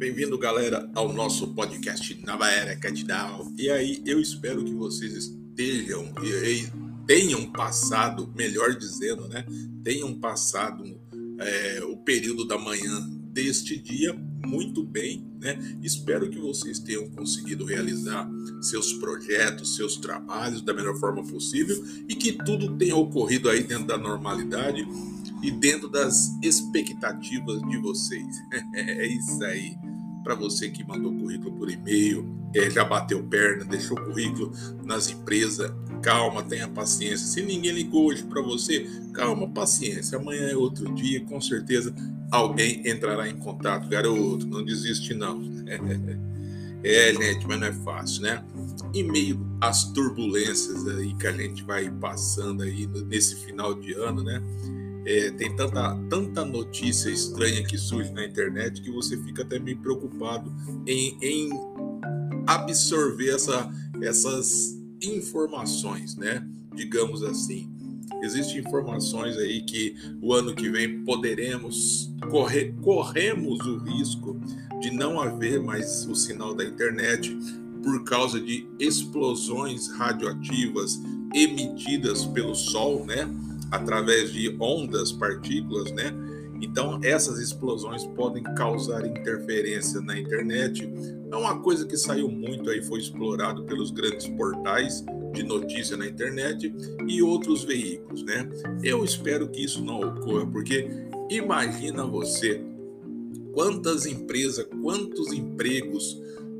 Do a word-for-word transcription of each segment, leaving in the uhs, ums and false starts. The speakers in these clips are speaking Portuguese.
Bem-vindo, galera, ao nosso podcast Nova Era Catdown. E aí, eu espero que vocês estejam e, e tenham passado, melhor dizendo, né? Tenham passado é, o período da manhã deste dia muito bem, né? Espero que vocês tenham conseguido realizar seus projetos, seus trabalhos da melhor forma possível e que tudo tenha ocorrido aí dentro da normalidade e dentro das expectativas de vocês. É isso aí. Para você que mandou currículo por e-mail, é, já bateu perna, deixou currículo nas empresas, calma, tenha paciência. Se ninguém ligou hoje para você, calma, paciência. Amanhã é outro dia, com certeza alguém entrará em contato. Garoto, não desiste não. É, gente, mas não é fácil, né? Em meio às turbulências aí que a gente vai passando aí nesse final de ano, né? É, tem tanta, tanta notícia estranha que surge na internet que você fica até meio preocupado em, em absorver essa, essas informações, né? Digamos assim. Existem informações aí que o ano que vem poderemos correr, corremos o risco de não haver mais o sinal da internet por causa de explosões radioativas emitidas pelo Sol, né? Através de ondas, partículas, né? Então, essas explosões podem causar interferência na internet. É uma coisa que saiu muito aí, foi explorado pelos grandes portais de notícia na internet e outros veículos, né? Eu espero que isso não ocorra, porque imagina você quantas empresas, quantos empregos,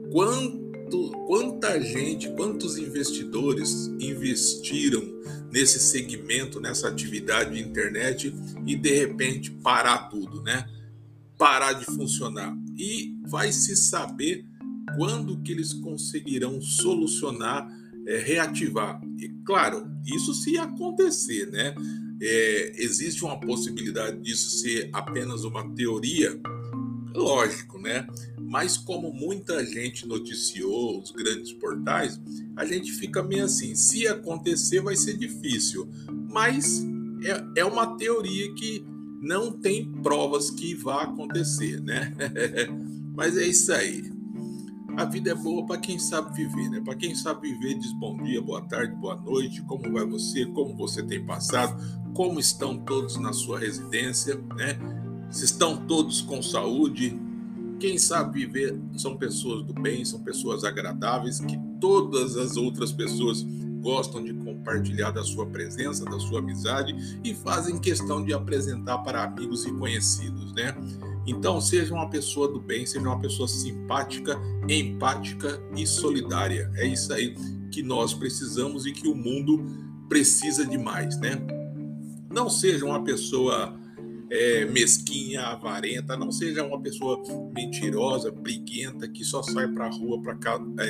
quanto, quanta gente, quantos investidores investiram nesse segmento, nessa atividade de internet e de repente parar tudo, né? Parar de funcionar. E vai se saber quando que eles conseguirão solucionar, é, reativar. E claro, isso se acontecer, né? É, existe uma possibilidade disso ser apenas uma teoria? Lógico, né? Mas como muita gente noticiou, os grandes portais, a gente fica meio assim, se acontecer vai ser difícil, mas é, é uma teoria que não tem provas que vá acontecer, né? Mas é isso aí. A vida é boa para quem sabe viver, né? Para quem sabe viver, diz bom dia, boa tarde, boa noite, como vai você, como você tem passado, como estão todos na sua residência, né? Se estão todos com saúde. Quem sabe viver são pessoas do bem, são pessoas agradáveis, que todas as outras pessoas gostam de compartilhar da sua presença, da sua amizade e fazem questão de apresentar para amigos e conhecidos, né? Então, seja uma pessoa do bem, seja uma pessoa simpática, empática e solidária. É isso aí que nós precisamos e que o mundo precisa de mais, né? Não seja uma pessoa É, mesquinha, avarenta, não seja uma pessoa mentirosa, briguenta, que só sai para a rua para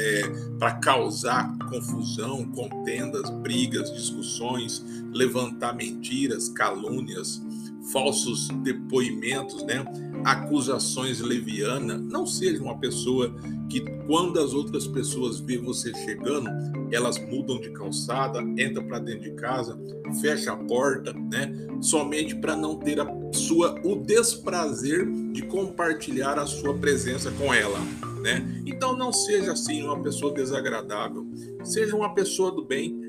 é, causar confusão, contendas, brigas, discussões, levantar mentiras, calúnias, falsos depoimentos, né? Acusações levianas. Não seja uma pessoa que, quando as outras pessoas vê você chegando, elas mudam de calçada, entram para dentro de casa, fecha a porta, né? Somente para não ter a sua, o desprazer de compartilhar a sua presença com ela, né? Então não seja assim uma pessoa desagradável, seja uma pessoa do bem.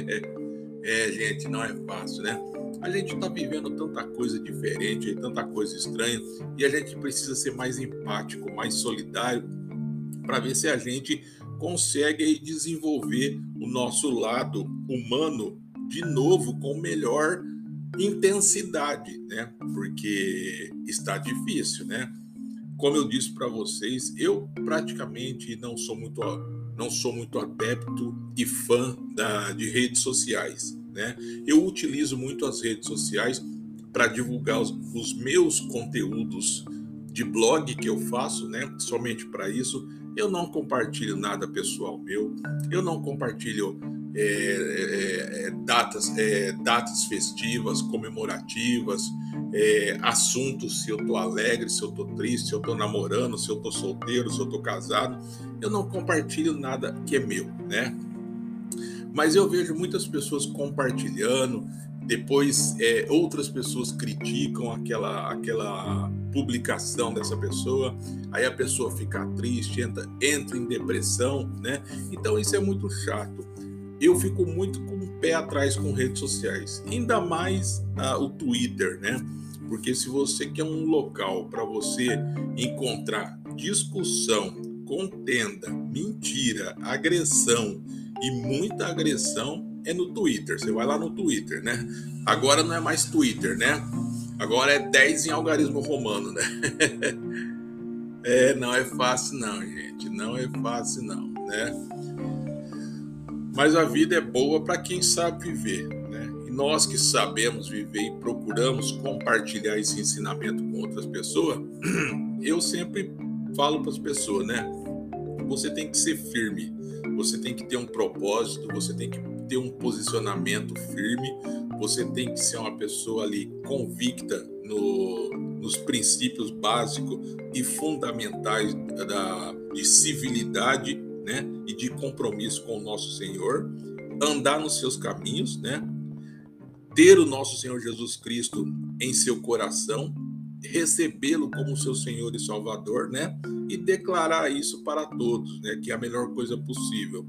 É, gente, não é fácil, né? A gente está vivendo tanta coisa diferente, tanta coisa estranha, e a gente precisa ser mais empático, mais solidário, para ver se a gente consegue desenvolver o nosso lado humano de novo com melhor intensidade, né? Porque está difícil, né? Como eu disse para vocês, eu praticamente não sou muito, não sou muito adepto e fã da, de redes sociais, né? Eu utilizo muito as redes sociais para divulgar os, os meus conteúdos de blog que eu faço, né? Somente para isso. Eu não compartilho nada pessoal meu, eu não compartilho é, é, é, datas, é, datas festivas, comemorativas, é, assuntos, se eu estou alegre, se eu estou triste, se eu estou namorando, se eu estou solteiro, se eu estou casado. Eu não compartilho nada que é meu, né? Mas eu vejo muitas pessoas compartilhando, depois é, outras pessoas criticam aquela, aquela publicação dessa pessoa, aí a pessoa fica triste, entra, entra em depressão, né? Então isso é muito chato. Eu fico muito com o pé atrás com redes sociais, ainda mais ah, o Twitter, né? Porque se você quer um local para você encontrar discussão, contenda, mentira, agressão e muita agressão, é no Twitter. Você vai lá no Twitter, né? Agora não é mais Twitter, né? Agora é dez em algarismo romano, né? É, não é fácil não, gente. Não é fácil não, né? Mas a vida é boa para quem sabe viver, né? E nós que sabemos viver e procuramos compartilhar esse ensinamento com outras pessoas, eu sempre falo para as pessoas, né? Você tem que ser firme, você tem que ter um propósito, você tem que ter um posicionamento firme, você tem que ser uma pessoa ali convicta no, nos princípios básicos e fundamentais da, de civilidade, né, e de compromisso com o nosso Senhor, andar nos seus caminhos, né, ter o nosso Senhor Jesus Cristo em seu coração, recebê-lo como seu Senhor e Salvador, né, e declarar isso para todos, né, que é a melhor coisa possível.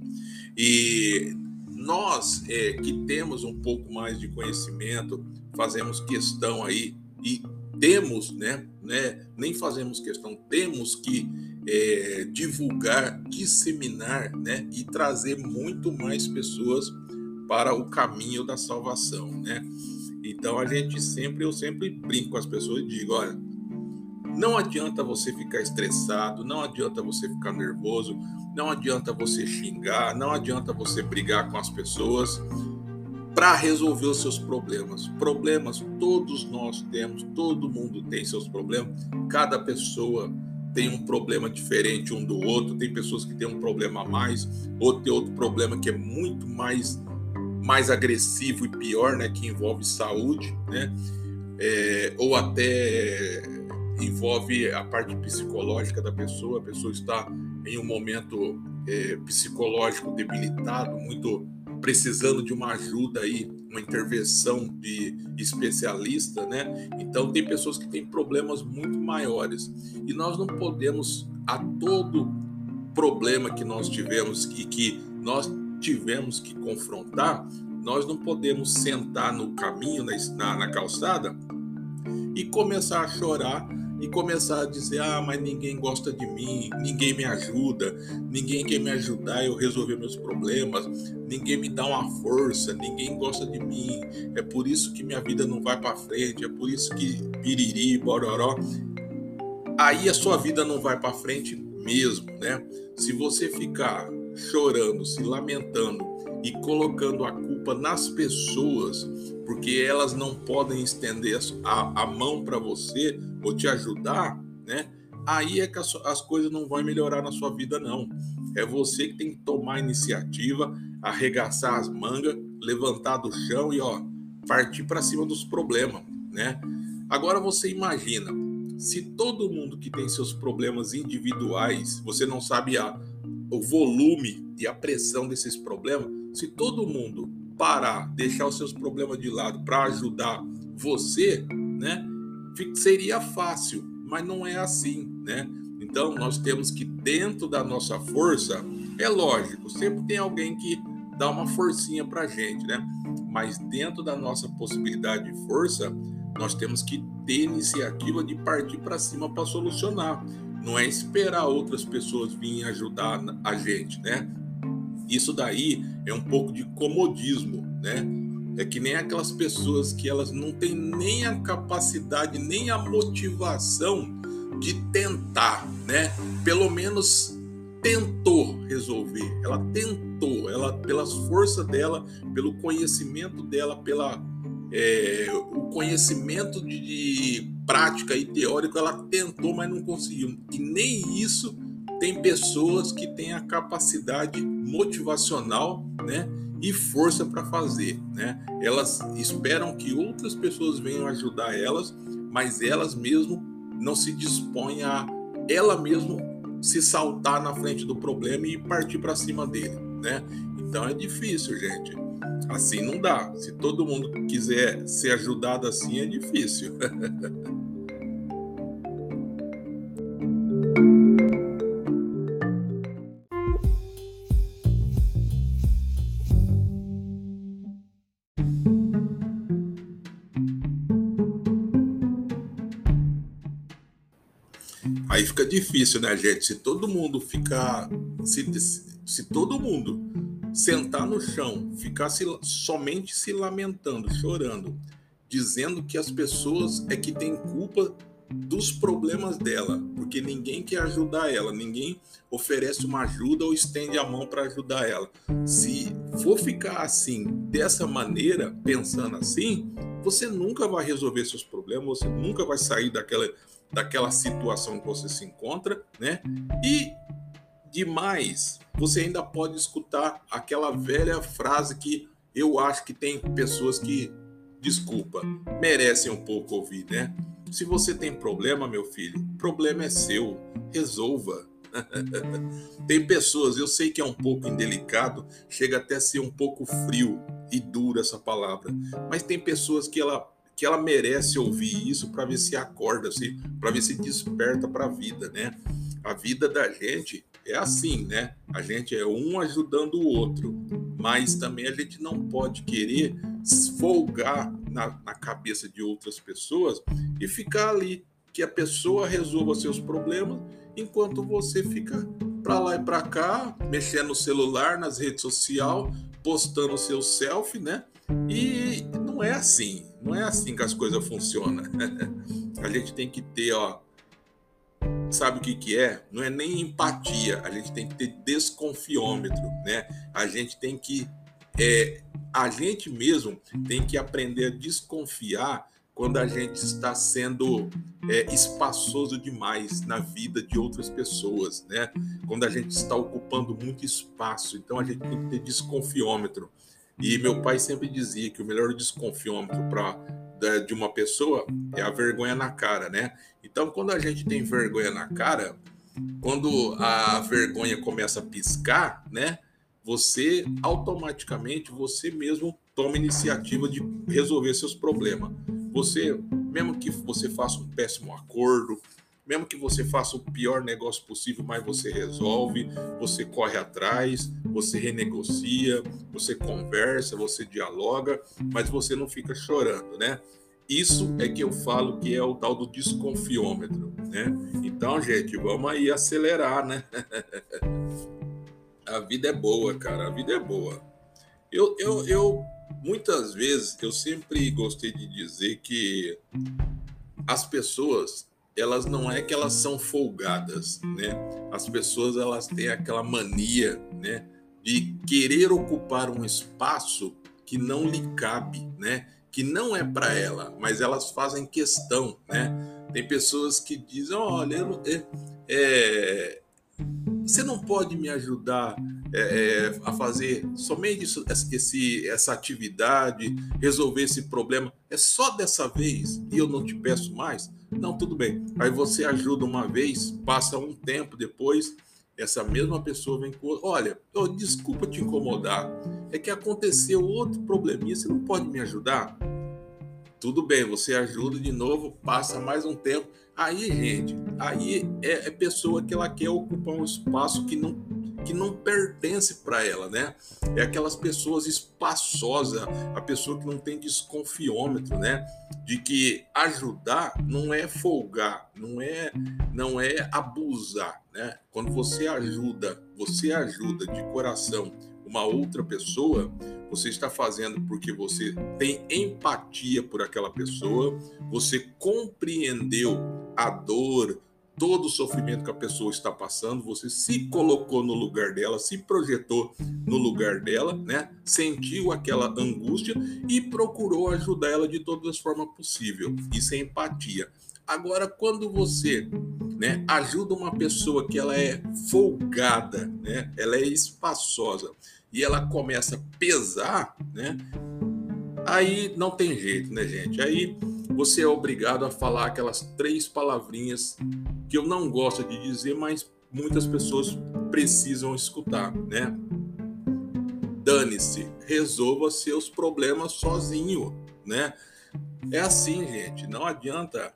E nós é, que temos um pouco mais de conhecimento, fazemos questão aí e temos, né, né nem fazemos questão, temos que é, divulgar, disseminar, né, e trazer muito mais pessoas para o caminho da salvação, né? Então a gente sempre, eu sempre brinco com as pessoas e digo, olha, não adianta você ficar estressado, não adianta você ficar nervoso, não adianta você xingar, não adianta você brigar com as pessoas para resolver os seus problemas. Problemas todos nós temos, todo mundo tem seus problemas, cada pessoa tem um problema diferente um do outro, tem pessoas que têm um problema a mais, outro tem outro problema que é muito mais, mais agressivo e pior, né, que envolve saúde, né, é, ou até envolve a parte psicológica da pessoa, a pessoa está em um momento é, psicológico debilitado, muito precisando de uma ajuda aí, uma intervenção de especialista, né? Então tem pessoas que têm problemas muito maiores e nós não podemos, a todo problema que nós tivemos e que nós tivemos que confrontar, nós não podemos sentar no caminho, na, na calçada e começar a chorar e começar a dizer, ah, mas ninguém gosta de mim, ninguém me ajuda, ninguém quer me ajudar eu resolver meus problemas, ninguém me dá uma força, ninguém gosta de mim, é por isso que minha vida não vai para frente, é por isso que biriri, bororó. Aí a sua vida não vai para frente mesmo, né? Se você ficar chorando, se lamentando e colocando a culpa nas pessoas, porque elas não podem estender a, a mão para você ou te ajudar, né? Aí é que as, as coisas não vão melhorar na sua vida, não. É você que tem que tomar a iniciativa, arregaçar as mangas, levantar do chão e ó, partir para cima dos problemas, né? Agora você imagina, se todo mundo que tem seus problemas individuais, você não sabe a, o volume e a pressão desses problemas, se todo mundo parar, deixar os seus problemas de lado para ajudar você, né, seria fácil, mas não é assim, né? Então nós temos que, dentro da nossa força, é lógico, sempre tem alguém que dá uma forcinha pra gente, né? Mas dentro da nossa possibilidade de força, nós temos que ter iniciativa de partir para cima para solucionar. Não é esperar outras pessoas virem ajudar a gente, né? Isso daí é um pouco de comodismo, né? É que nem aquelas pessoas que elas não têm nem a capacidade, nem a motivação de tentar, né? Pelo menos tentou resolver. Ela tentou, ela, pelas forças dela, pelo conhecimento dela, pela é, o conhecimento de, de prática e teórico, ela tentou, mas não conseguiu. E nem isso tem pessoas que têm a capacidade motivacional, né, e força para fazer, né? Elas esperam que outras pessoas venham ajudar elas, mas elas mesmo não se dispõem a ela mesmo se saltar na frente do problema e partir para cima dele, né? Então é difícil, gente. Assim não dá. Se todo mundo quiser ser ajudado assim, é difícil. fica difícil, né, gente? Se todo mundo ficar, se, se todo mundo sentar no chão, ficar se, somente se lamentando, chorando, dizendo que as pessoas é que têm culpa dos problemas dela, porque ninguém quer ajudar ela, ninguém oferece uma ajuda ou estende a mão para ajudar ela. Se for ficar assim, dessa maneira, pensando assim, você nunca vai resolver seus problemas, você nunca vai sair daquela, daquela situação que você se encontra, né? E demais, você ainda pode escutar aquela velha frase que eu acho que tem pessoas que, desculpa, merecem um pouco ouvir, né? Se você tem problema, meu filho, problema é seu, resolva. Tem pessoas, eu sei que é um pouco indelicado, chega até a ser um pouco frio e duro essa palavra, mas tem pessoas que ela, que ela merece ouvir isso para ver se acorda, se, para ver se desperta para a vida, né? A vida da gente é assim, né? A gente é um ajudando o outro, mas também a gente não pode querer folgar na, na cabeça de outras pessoas e ficar ali, que a pessoa resolva seus problemas, enquanto você fica para lá e para cá, mexendo no celular, nas redes sociais, postando seu selfie, né? E não é assim, não é assim que as coisas funcionam. A gente tem que ter, ó, sabe o que que é? Não é nem empatia, a gente tem que ter desconfiômetro, né? A gente tem que, é, a gente mesmo tem que aprender a desconfiar quando a gente está sendo é, espaçoso demais na vida de outras pessoas, né? Quando a gente está ocupando muito espaço, então a gente tem que ter desconfiômetro. E meu pai sempre dizia que o melhor desconfiômetro para de uma pessoa é a vergonha na cara, né? Então, quando a gente tem vergonha na cara, quando a vergonha começa a piscar, né? Você automaticamente, você mesmo toma iniciativa de resolver seus problemas. Você, mesmo que você faça um péssimo acordo, mesmo que você faça o pior negócio possível, mas você resolve, você corre atrás, você renegocia, você conversa, você dialoga, mas você não fica chorando, né? Isso é que eu falo que é o tal do desconfiômetro, né? Então, gente, vamos aí acelerar, né? A vida é boa, cara, a vida é boa. Eu, eu, eu, muitas vezes, eu sempre gostei de dizer que as pessoas, elas não é que elas são folgadas, né? As pessoas, elas têm aquela mania, né, de querer ocupar um espaço que não lhe cabe, né? Que não é para ela, mas elas fazem questão, né? Tem pessoas que dizem, olha, eu, é, é, você não pode me ajudar é, é, a fazer somente isso, esse, essa atividade, resolver esse problema, é só dessa vez e eu não te peço mais? Não, tudo bem. Aí você ajuda uma vez, passa um tempo depois, essa mesma pessoa vem com, olha, oh, desculpa te incomodar, é que aconteceu outro probleminha, você não pode me ajudar? Tudo bem, você ajuda de novo, passa mais um tempo. Aí, gente, aí é, é pessoa que ela quer ocupar um espaço que não, que não pertence para ela, né? É aquelas pessoas espaçosas, a pessoa que não tem desconfiômetro, né? De que ajudar não é folgar, não é, não é abusar, né? Quando você ajuda, você ajuda de coração uma outra pessoa, você está fazendo porque você tem empatia por aquela pessoa, você compreendeu a dor, todo o sofrimento que a pessoa está passando, você se colocou no lugar dela, se projetou no lugar dela, né? Sentiu aquela angústia e procurou ajudar ela de todas as formas possíveis. Isso é empatia. Agora, quando você, né, ajuda uma pessoa que ela é folgada, né, ela é espaçosa, e ela começa a pesar, né, aí não tem jeito, né, gente? Aí você é obrigado a falar aquelas três palavrinhas que eu não gosto de dizer, mas muitas pessoas precisam escutar, né? Dane-se, resolva seus problemas sozinho, né? É assim, gente, não adianta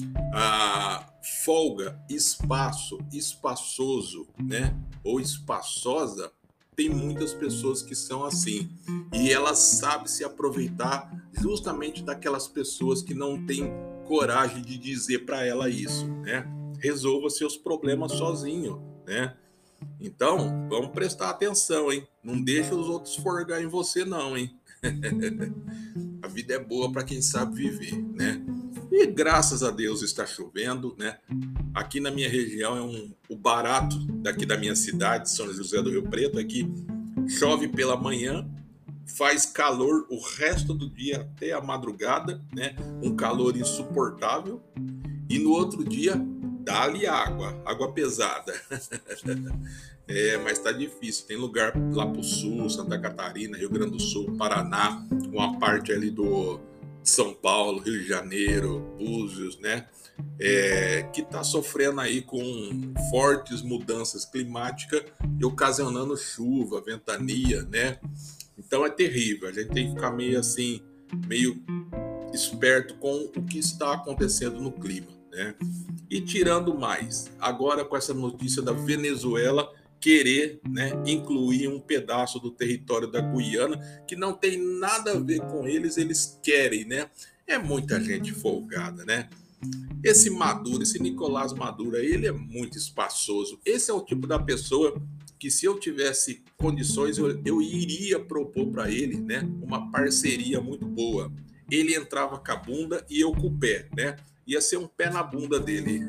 a folga, espaço, espaçoso, né? Ou espaçosa. Tem muitas pessoas que são assim e elas sabem se aproveitar justamente daquelas pessoas que não têm coragem de dizer para ela isso, né? resolva seus problemas sozinho, né? Então, vamos prestar atenção, hein? Não deixa os outros forgar em você, não, hein? A vida é boa para quem sabe viver, né? E graças a Deus está chovendo, né? Aqui na minha região é um, o barato daqui da minha cidade, São José do Rio Preto, aqui chove pela manhã, faz calor o resto do dia até a madrugada, né? Um calor insuportável. E no outro dia, dá-lhe água, água pesada. É, mas tá difícil. Tem lugar lá pro sul, Santa Catarina, Rio Grande do Sul, Paraná, uma parte ali do São Paulo, Rio de Janeiro, Búzios, né? É, que tá sofrendo aí com fortes mudanças climáticas e ocasionando chuva, ventania, né? Então é terrível. A gente tem que ficar meio assim, meio esperto com o que está acontecendo no clima, né? E tirando mais, agora com essa notícia da Venezuela querer, né, incluir um pedaço do território da Guiana que não tem nada a ver com eles, eles querem, né? É muita gente folgada, né? Esse Maduro, esse Nicolás Maduro, ele é muito espaçoso. Esse é o tipo da pessoa que, se eu tivesse condições, eu, eu iria propor para ele, né, uma parceria muito boa. Ele entrava com a bunda e eu com o pé, né? Ia ser um pé na bunda dele.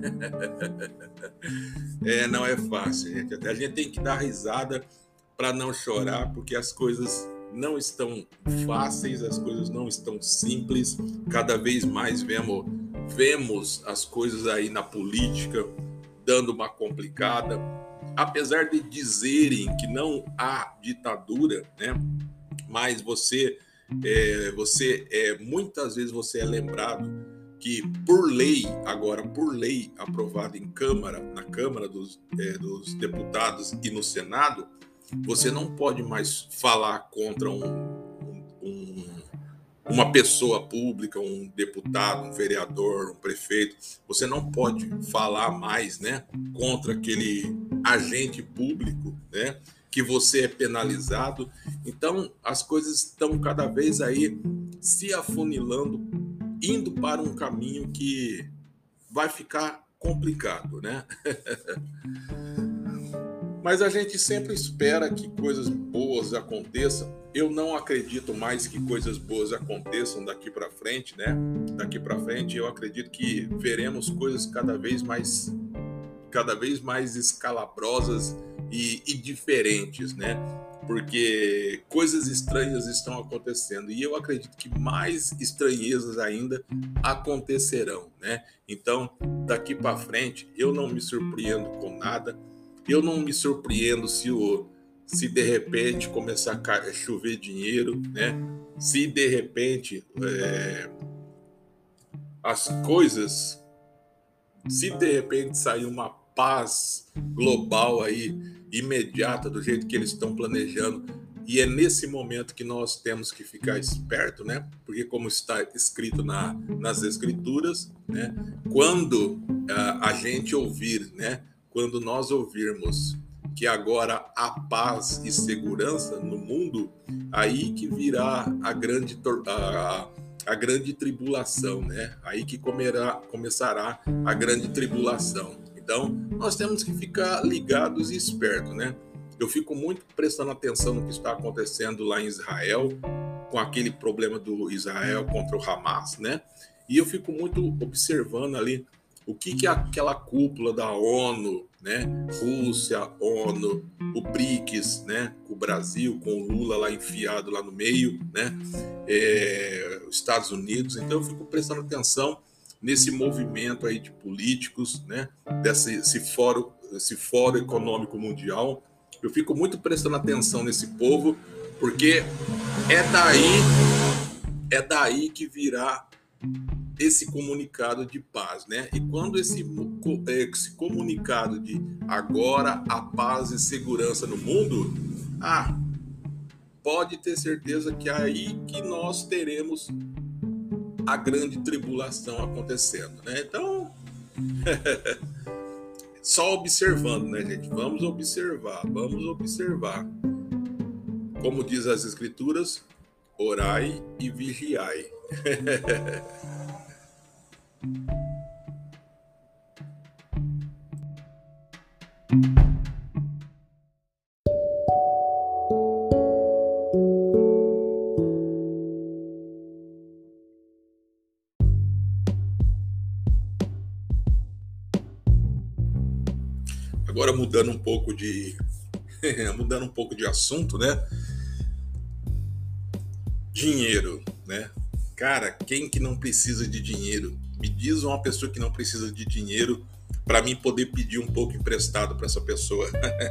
É, não é fácil, gente. A gente tem que dar risada para não chorar, porque as coisas não estão fáceis, as coisas não estão simples. Cada vez mais vemos, vemos as coisas aí na política dando uma complicada. Apesar de dizerem que não há ditadura, né? Mas você, é, você é, muitas vezes você é lembrado que por lei, agora por lei aprovada em Câmara, na Câmara dos, é, dos Deputados e no Senado, você não pode mais falar contra um, um, uma pessoa pública, um deputado, um vereador, um prefeito. Você não pode falar mais, né, contra aquele agente público, né, que você é penalizado. Então, as coisas estão cada vez aí se afunilando, indo para um caminho que vai ficar complicado, né? Mas a gente sempre espera que coisas boas aconteçam. Eu não acredito mais que coisas boas aconteçam daqui para frente, né? Daqui para frente, eu acredito que veremos coisas cada vez mais, cada vez mais escalabrosas e, e diferentes, né? Porque coisas estranhas estão acontecendo e eu acredito que mais estranhezas ainda acontecerão, né? Então, daqui para frente, eu não me surpreendo com nada. Eu não me surpreendo se o se de repente começar a chover dinheiro, né? Se de repente é, as coisas, se de repente sair uma paz global aí imediata do jeito que eles estão planejando, e é nesse momento que nós temos que ficar esperto, né? Porque como está escrito na, nas escrituras, né? Quando a, a gente ouvir, né? Quando nós ouvirmos que agora há paz e segurança no mundo, aí que virá a grande, a, a grande tribulação, né? Aí que comerá, começará a grande tribulação. Então, nós temos que ficar ligados e espertos, né? Eu fico muito prestando atenção no que está acontecendo lá em Israel, com aquele problema do Israel contra o Hamas, né? E eu fico muito observando ali o que que aquela cúpula da ONU, né? Rússia, ONU, o BRICS, né? O Brasil com o Lula lá enfiado lá no meio, né? É, os Estados Unidos. Então eu fico prestando atenção nesse movimento aí de políticos, né? Desse esse fórum, esse fórum econômico mundial. Eu fico muito prestando atenção nesse povo, porque é daí, é daí que virá esse comunicado de paz, né? E quando esse, esse comunicado de agora a paz e segurança no mundo, ah, pode ter certeza que é aí que nós teremos a grande tribulação acontecendo, né? Então, só observando, né, gente? Vamos observar, vamos observar. Como diz as escrituras, orai e vigiai. Agora mudando um pouco de mudando um pouco de assunto, né? Dinheiro, né? Cara, quem que não precisa de dinheiro? Me diz uma pessoa que não precisa de dinheiro para mim poder pedir um pouco emprestado para essa pessoa.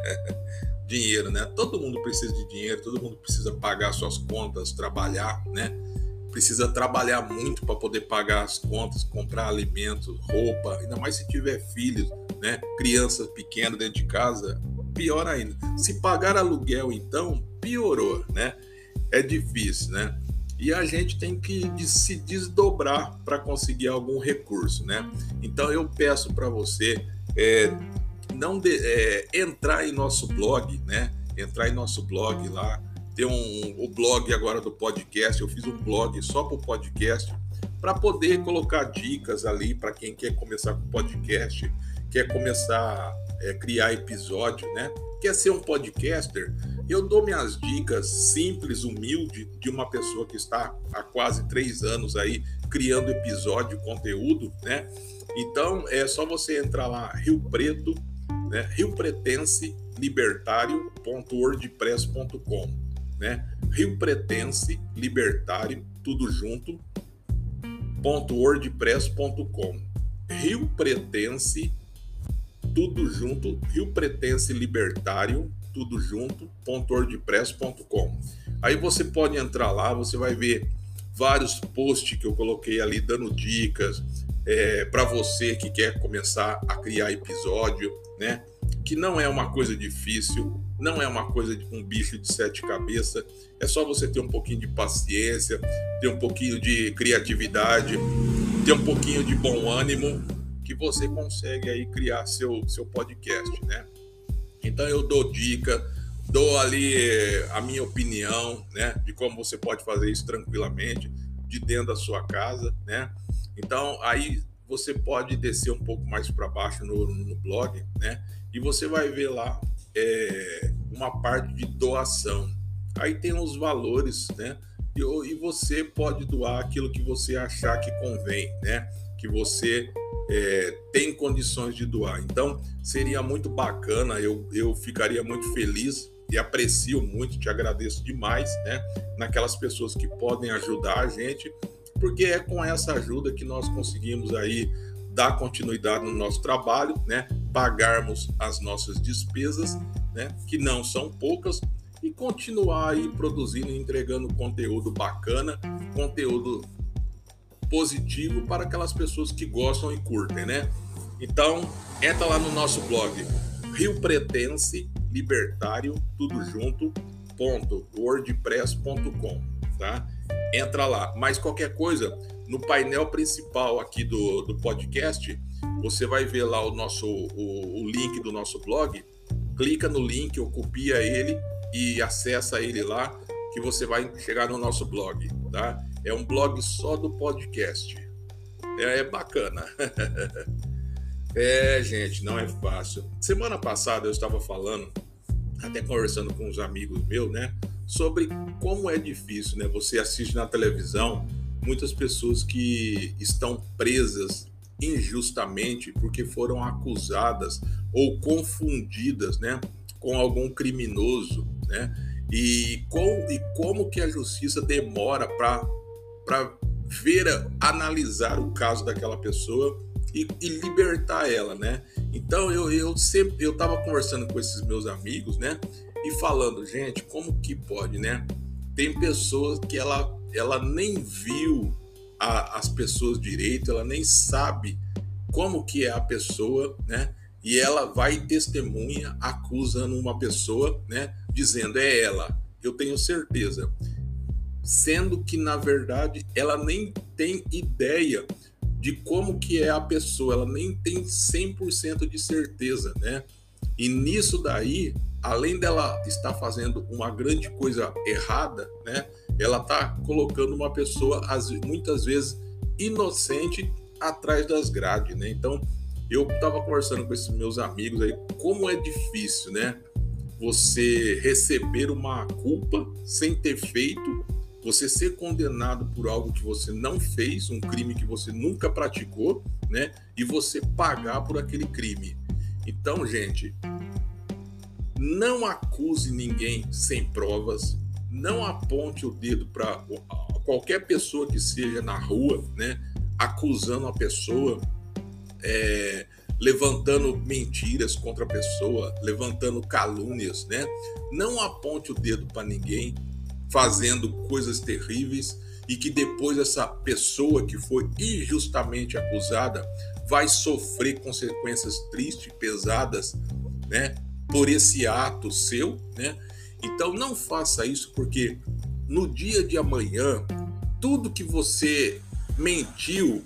Dinheiro, né? Todo mundo precisa de dinheiro, todo mundo precisa pagar suas contas, trabalhar, né? Precisa trabalhar muito para poder pagar as contas, comprar alimentos, roupa, ainda mais se tiver filhos, né? Crianças pequenas dentro de casa, pior ainda. Se pagar aluguel, então, piorou, né? É difícil, né? E a gente tem que se desdobrar para conseguir algum recurso, né? Então eu peço para você é, não de, é, entrar em nosso blog, né? Entrar em nosso blog lá. Tem um, o blog agora do podcast, eu fiz um blog só para o podcast, para poder colocar dicas ali para quem quer começar com podcast, quer começar a é, criar episódio, né? Quer ser um podcaster? Eu dou minhas dicas simples, humilde, de uma pessoa que está há quase três anos aí criando episódio, conteúdo, né? Então é só você entrar lá, Rio Preto, né? rio pretense libertário ponto wordpress ponto com, né? Rio Pretense Libertário, tudo junto, ponto wordpress ponto com. Rio Pretense, tudo junto, Rio Pretense Libertário, tudo junto, ponto wordpress ponto com. Aí você pode entrar lá, você vai ver vários posts que eu coloquei ali dando dicas é, para você que quer começar a criar episódio, né? Que não é uma coisa difícil, não é uma coisa de um bicho de sete cabeças, é só você ter um pouquinho de paciência, ter um pouquinho de criatividade, ter um pouquinho de bom ânimo, que você consegue aí criar seu, seu podcast, né? Então eu dou dica, dou ali a minha opinião, né, de como você pode fazer isso tranquilamente, de dentro da sua casa, né? Então aí você pode descer um pouco mais para baixo no, no blog, né? E você vai ver lá é, uma parte de doação. Aí tem os valores, né? E, e você pode doar aquilo que você achar que convém, né? Que você é, tem condições de doar. Então, seria muito bacana, eu, eu ficaria muito feliz e aprecio muito, te agradeço demais, né? Naquelas pessoas que podem ajudar a gente, porque é com essa ajuda que nós conseguimos aí dar continuidade no nosso trabalho, né? Pagarmos as nossas despesas, né? Que não são poucas, e continuar aí produzindo e entregando conteúdo bacana, conteúdo positivo para aquelas pessoas que gostam e curtem, né? Então, entra lá no nosso blog, Rio Pretense Libertário, tudo junto, ponto wordpress ponto com, tá? Entra lá. Mas qualquer coisa, no painel principal aqui do, do podcast, você vai ver lá o nosso o, o link do nosso blog, clica no link, ou copia ele e acessa ele lá, que você vai chegar no nosso blog, tá? É um blog só do podcast. É, é bacana. É, gente, não é fácil. Semana passada eu estava falando, até conversando com uns amigos meus, né? Sobre como é difícil, né? Você assiste na televisão muitas pessoas que estão presas injustamente porque foram acusadas ou confundidas, né? Com algum criminoso, né? E, com, e como que a justiça demora para para ver, analisar o caso daquela pessoa e, e libertar ela, né? Então eu, eu sempre eu tava conversando com esses meus amigos, né? E falando, gente, como que pode, né? Tem pessoas que ela, ela nem viu a, as pessoas direito, ela nem sabe como que é a pessoa, né? E ela vai e testemunha acusando uma pessoa, né? Dizendo, é ela, eu tenho certeza. Sendo que, na verdade, ela nem tem ideia de como que é a pessoa, ela nem tem cem por cento de certeza, né? E nisso daí, além dela estar fazendo uma grande coisa errada, né? Ela está colocando uma pessoa, muitas vezes, inocente atrás das grades, né? Então, Eu estava conversando com esses meus amigos aí, como é difícil, né? Você receber uma culpa sem ter feito, você ser condenado por algo que você não fez, um crime que você nunca praticou, né? E você pagar por aquele crime. Então, gente, não acuse ninguém sem provas, não aponte o dedo para qualquer pessoa que seja na rua, né? Acusando a pessoa, é, levantando mentiras contra a pessoa, levantando calúnias, né? Não aponte o dedo para ninguém, fazendo coisas terríveis e que depois essa pessoa que foi injustamente acusada vai sofrer consequências tristes, pesadas, né? Por esse ato seu, né? Então não faça isso, porque no dia de amanhã, tudo que você mentiu,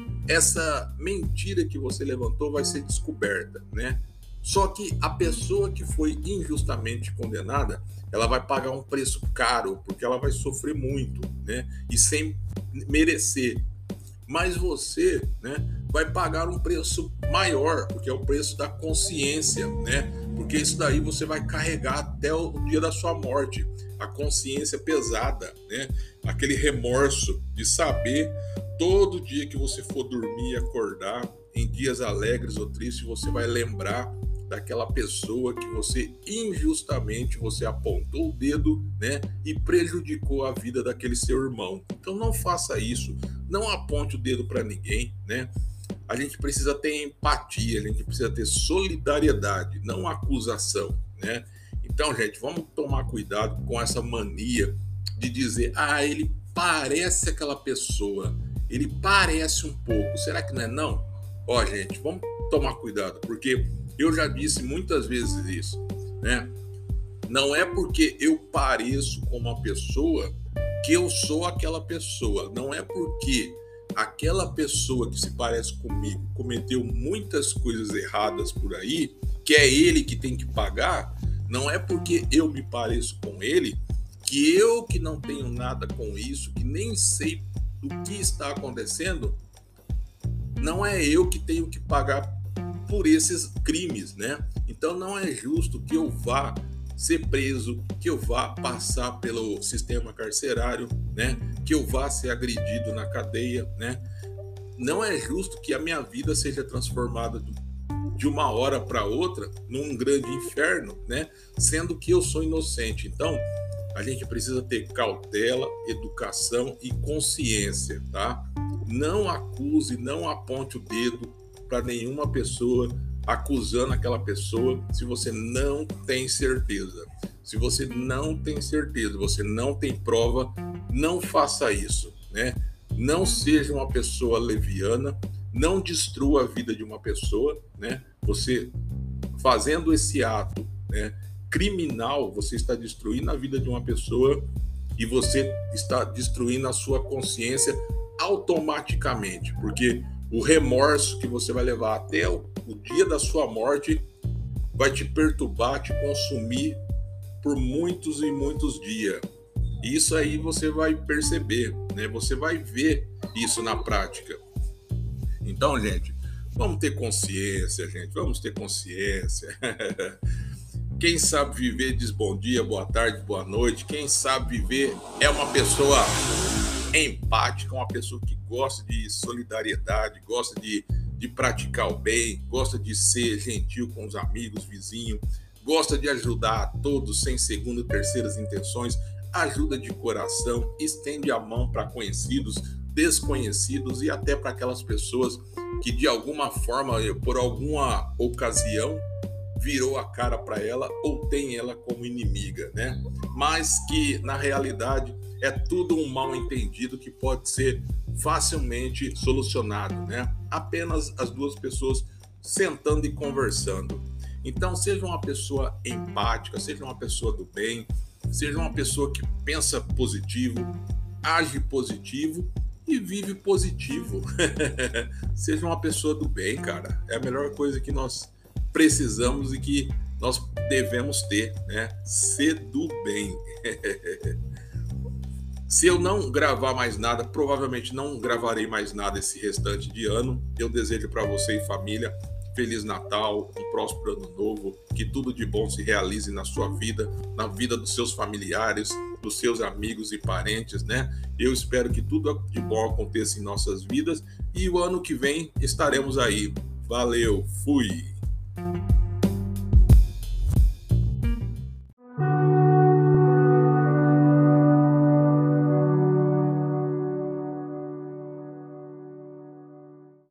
essa mentira que você levantou vai ser descoberta, né? Só que a pessoa que foi injustamente condenada, ela vai pagar um preço caro, porque ela vai sofrer muito, né? E sem merecer. Mas você, né, vai pagar um preço maior, porque é o preço da consciência, né? Porque isso daí você vai carregar até o dia da sua morte. A consciência pesada, né? Aquele remorso de saber todo dia que você for dormir e acordar, em dias alegres ou tristes, você vai lembrar daquela pessoa que você injustamente você apontou o dedo, né, e prejudicou a vida daquele seu irmão. Então não faça isso, não aponte o dedo para ninguém, né? A gente precisa ter empatia, a gente precisa ter solidariedade, não acusação, né? Então, gente, vamos tomar cuidado com essa mania de dizer, ah, ele parece aquela pessoa, ele parece um pouco, será que não é não? Ó, gente, vamos tomar cuidado, porque eu já disse muitas vezes isso, né? Não é porque eu pareço com uma pessoa que eu sou aquela pessoa. Não é porque aquela pessoa que se parece comigo cometeu muitas coisas erradas por aí, que é ele que tem que pagar. Não é porque eu me pareço com ele que eu, que não tenho nada com isso, que nem sei do que está acontecendo, não é eu que tenho que pagar por esses crimes, né? Então não é justo que eu vá ser preso, que eu vá passar pelo sistema carcerário, né? Que eu vá ser agredido na cadeia, né? Não é justo que a minha vida seja transformada de uma hora para outra num grande inferno, né? Sendo que eu sou inocente. Então a gente precisa ter cautela, educação e consciência, tá? Não acuse, não aponte o dedo para nenhuma pessoa, acusando aquela pessoa se você não tem certeza. Se você não tem certeza, você não tem prova, não faça isso, né? Não seja uma pessoa leviana, não destrua a vida de uma pessoa, né? Você fazendo esse ato, né, criminal, você está destruindo a vida de uma pessoa e você está destruindo a sua consciência automaticamente, porque o remorso que você vai levar até o, o dia da sua morte vai te perturbar, te consumir por muitos e muitos dias. Isso aí você vai perceber, né? Você vai ver isso na prática. Então, gente, vamos ter consciência, gente. Vamos ter consciência. Quem sabe viver diz bom dia, boa tarde, boa noite. Quem sabe viver é uma pessoa empática, uma pessoa que gosta de solidariedade, gosta de, de praticar o bem, gosta de ser gentil com os amigos, vizinhos, gosta de ajudar a todos sem segunda e terceiras intenções, ajuda de coração, estende a mão para conhecidos, desconhecidos e até para aquelas pessoas que de alguma forma, por alguma ocasião, virou a cara para ela ou tem ela como inimiga, né? Mas que na realidade é tudo um mal entendido que pode ser facilmente solucionado, né? Apenas as duas pessoas sentando e conversando. Então seja uma pessoa empática, seja uma pessoa do bem, seja uma pessoa que pensa positivo, age positivo e vive positivo. Seja uma pessoa do bem, cara. É a melhor coisa que nós precisamos e que nós devemos ter, né? Ser do bem. Se eu não gravar mais nada, provavelmente não gravarei mais nada esse restante de ano. Eu desejo para você e família Feliz Natal, um próspero ano novo, que tudo de bom se realize na sua vida, na vida dos seus familiares, dos seus amigos e parentes, né? Eu espero que tudo de bom aconteça em nossas vidas e o ano que vem estaremos aí. Valeu, fui!